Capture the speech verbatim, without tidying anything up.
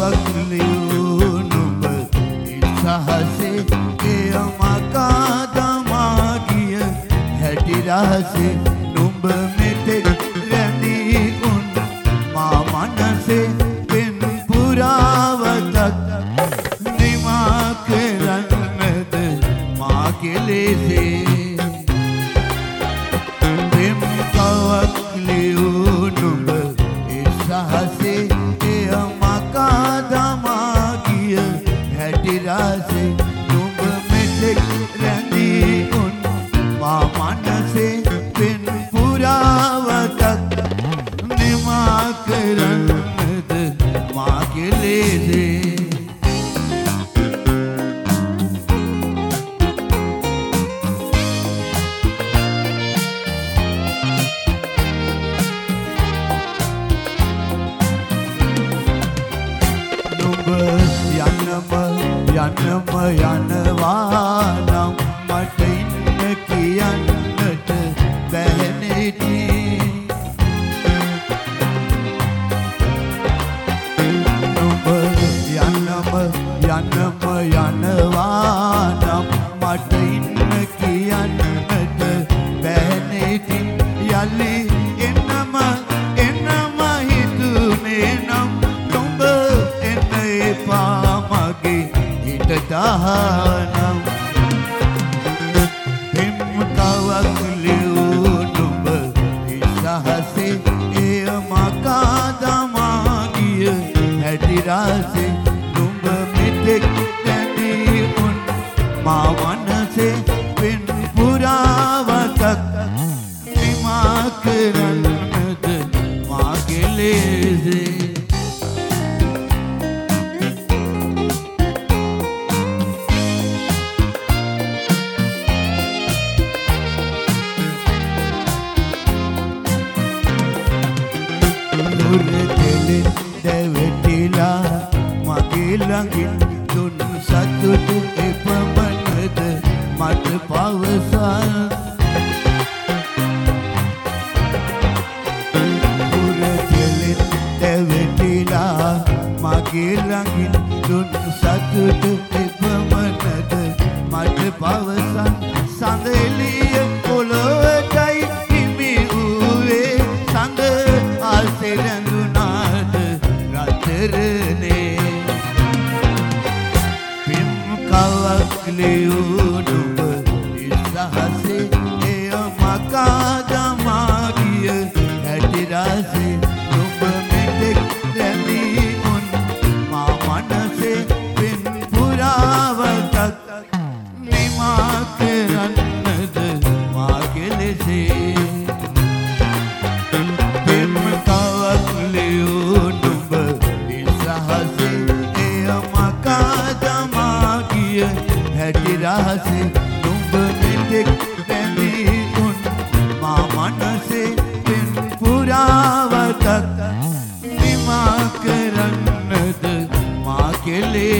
කවක් ලියූ නුඹ ඉස්සහසේ එය මකා දමා ගිය හැටි රහසේ නුඹ මෙතෙක් රැඳී උන් මා මනසේ පෙන් පුරාවතක් නිමා කරන්නද මා කෙලෙසේ පෙම් කවක් ලියූ නුඹ ඉස්සහසේ එය මකා දමා ගිය හැටි රහසේ නුඹ මෙතෙක් රැඳී උන් මා මනසේ පෙන් පුරාවතක් නිමා කරන්නද මා කෙලෙසේ නුඹ යන්නම යන්නම යනවා නම් මට ඉන්න කියන්නට බැහැනෙටි නුඹ යන්නම යන්නම යනවා නම් මට ඉන්න කියන්නට බැහැනෙටි යලි එන්නම එන්නම හිතුනේ නම් නුඹ එන්න එපා මගේ හිත දහනම් පෙම් කවක් ලියූ නුඹ ඉස්සහසේ එය මකා දමා ගිය හැටි රහසේ නුඹ මෙතෙක් රැඳී උන් මා මනසේ පෙන් පුරාවතක් නිමා කරන්නද මා කෙලෙසේ දුරදෙලින් දැවෙටිලා මගේ ළඟින් දුන් සතුටු එපමණද මට පවසන් දුරදෙලින් දැවෙටිලා මගේ ළඟින් දුන් සතුටු එපමණද මට පවසන් සඳ එළිය පොළොවටයි හිමි වූවේ සඳ ආසේ රැඳුනාද රතරනේ පෙම් කවක් ලියූ නුඹ ඉස්සහසේ එය මකා දමා ගිය හැටි රහසේ නුඹ මෙතෙක් රැඳී උන් මා මනසේ පෙන් පුරාවතක් නිමා කරන්නද මා කෙලෙසේ පෙම් කවක් ලියූ නුඹ ඉස්සහසේ එය මකා දමා ගිය හැටි රහසේ නුඹ මෙතෙක් රැඳී උන් මා මනසේ පෙන් පුරාවතක් නිමා කරන්නද මා කෙලෙසේ